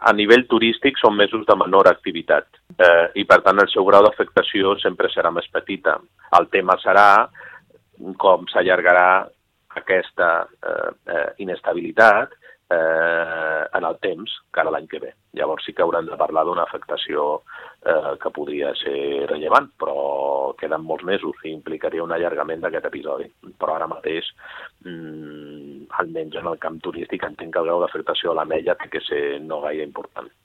a nivell turístic són mesos de menor activitat i per tant el seu grau d'afectació sempre serà més petita. El tema serà com s'allargarà aquesta inestabilitat en el temps, cara a l'any que ve. Llavors sí que haurem de parlar d'una afectació que podria ser rellevant, però queden molts mesos i implicaria un allargament d'aquest episodi. Però ara mateix, almenys en el camp turístic, entenc que el grau d'afectació a l'Ametlla té que ser no gaire important.